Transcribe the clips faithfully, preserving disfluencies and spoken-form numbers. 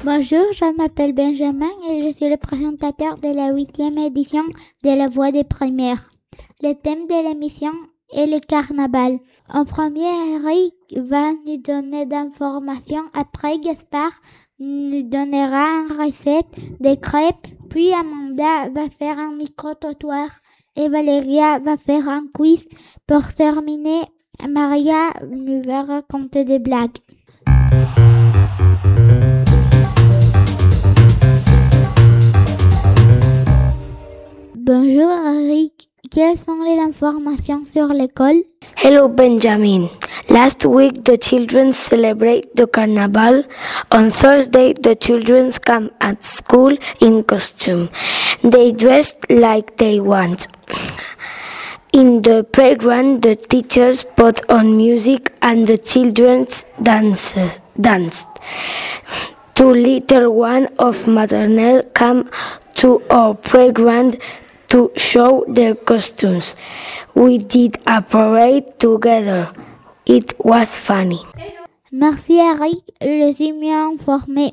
Bonjour, je m'appelle Benjamin et je suis le présentateur de la huitième édition de La Voix des Primaires. Le thème de l'émission est le carnaval. En premier, Eric va nous donner d'informations. Après, Gaspard nous donnera une recette de crêpes. Puis Amanda va faire un micro-trottoir et Valéria va faire un quiz. Pour terminer, Maria nous va raconter des blagues. Bonjour Eric, quelles sont les informations sur l'école? Hello Benjamin. Last week the children celebrate the carnival. On Thursday the children come at school in costume. They dressed like they want. In the playground the teachers put on music and the children dance, danced. Two little ones of maternelle come to our playground to show their costumes. We did a parade together. It was funny. Merci Eric, je suis mieux informé.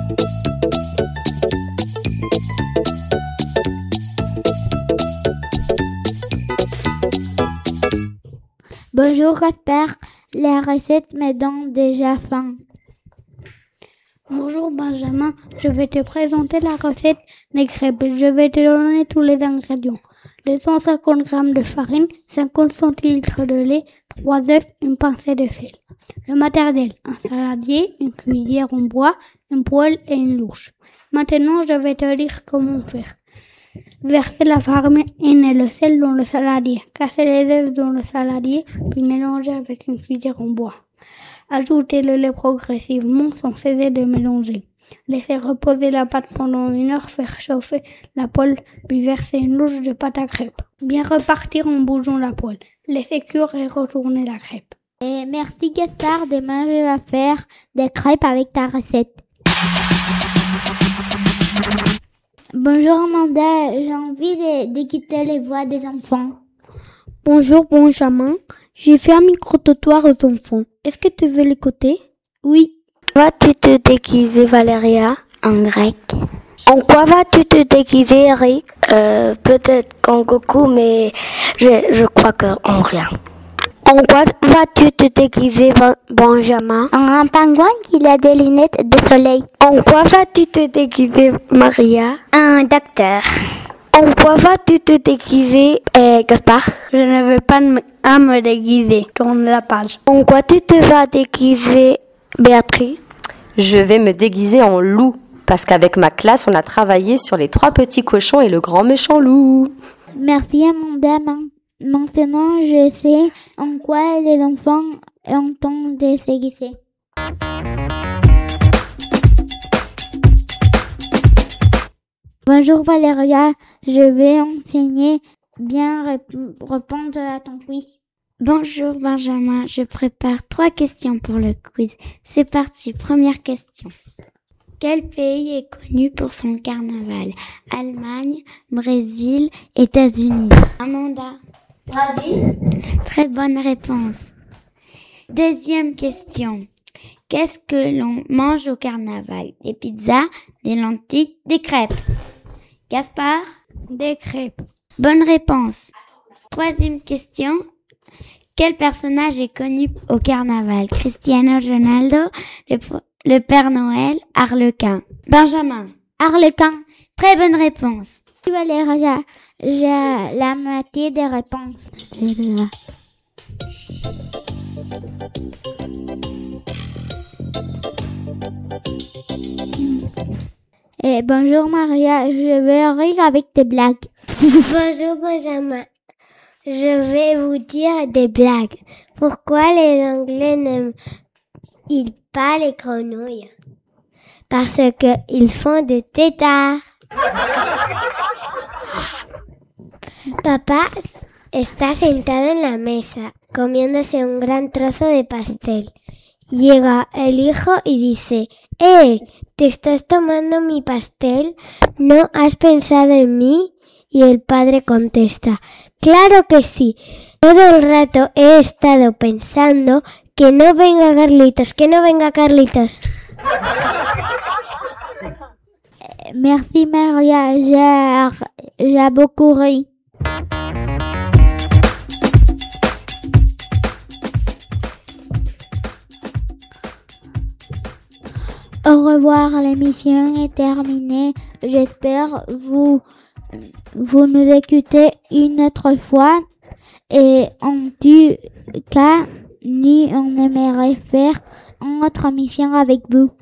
Bonjour Gaspard, les recettes me donnent déjà faim. Bonjour Benjamin, je vais te présenter la recette des crêpes. Je vais te donner tous les ingrédients. deux cent cinquante grammes de farine, cinquante centilitres de lait, trois œufs, une pincée de sel. Le matériel, un saladier, une cuillère en bois, une poêle et une louche. Maintenant, je vais te dire comment faire. Verser la farine et le sel dans le saladier. Casser les œufs dans le saladier, puis mélanger avec une cuillère en bois. Ajoutez le lait progressivement sans cesser de mélanger. Laissez reposer la pâte pendant une heure, faire chauffer la poêle, puis verser une louche de pâte à crêpes. Bien repartir en bougeant la poêle. Laissez cuire et retourner la crêpe. Et merci Gaspard, demain je vais faire des crêpes avec ta recette. Bonjour Amanda, j'ai envie de- d'écouter les voix des enfants. Bonjour Benjamin, j'ai fait un micro-trottoir aux enfants. Est-ce que tu veux l'écouter? Oui. Vas-tu te déguiser Valéria en grec? En quoi vas-tu te déguiser Eric? Euh, peut-être qu'en Goku, mais je, je crois qu'en rien. En quoi vas-tu te déguiser Benjamin? En un pingouin qui a des lunettes de soleil. En quoi vas-tu te déguiser Maria? Un docteur. En quoi vas-tu te déguiser euh, Gaspard? Je ne veux pas me, à me déguiser. Tourne la page. En quoi tu te vas déguiser Béatrice? Je vais me déguiser en loup, parce qu'avec ma classe, on a travaillé sur les trois petits cochons et le grand méchant loup. Merci Amanda. Maintenant, je sais en quoi les enfants entendent de se déguiser. Bonjour Valéria, je vais enseigner bien rép- répondre à ton quiz. Bonjour Benjamin, je prépare trois questions pour le quiz. C'est parti, première question. Quel pays est connu pour son carnaval? Allemagne, Brésil, États-Unis. Amanda. Brésil. Très bonne réponse. Deuxième question. Qu'est-ce que l'on mange au carnaval? Des pizzas, des lentilles, des crêpes. Gaspard? Des crêpes. Bonne réponse. Troisième question. Quel personnage est connu au carnaval? Cristiano Ronaldo, le, le Père Noël, Harlequin. Benjamin. Harlequin. Très bonne réponse. Valéria, j'ai la moitié des réponses. Et bonjour Maria, je vais rire avec des blagues. Bonjour Benjamin, je vais vous dire des blagues. Pourquoi les Anglais n'aiment-ils pas les grenouilles? Parce qu'ils font de tétards. Papá está sentado en la mesa, comiéndose un gran trozo de pastel. Llega el hijo y dice, ¡Eh! ¿Te estás tomando mi pastel? ¿No has pensado en mí? Y el padre contesta, ¡claro que sí! Todo el rato he estado pensando que no venga Carlitos, que no venga Carlitos. Merci Maria, j'ai, j'ai beaucoup ri. Au revoir, l'émission est terminée. J'espère vous vous nous écoutez une autre fois. Et en tout cas, nous on aimerait faire une autre émission avec vous.